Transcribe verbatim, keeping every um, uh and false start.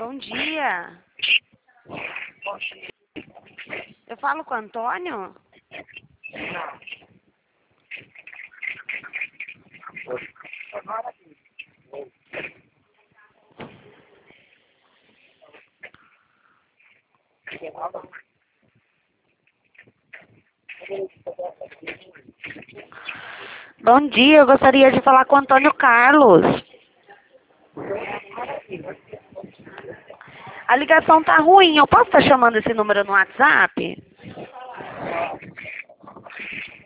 Bom dia. Eu falo com o Antônio? Bom dia, eu gostaria de falar com o Antônio Carlos. A ligação tá ruim, eu posso estar chamando esse número no WhatsApp?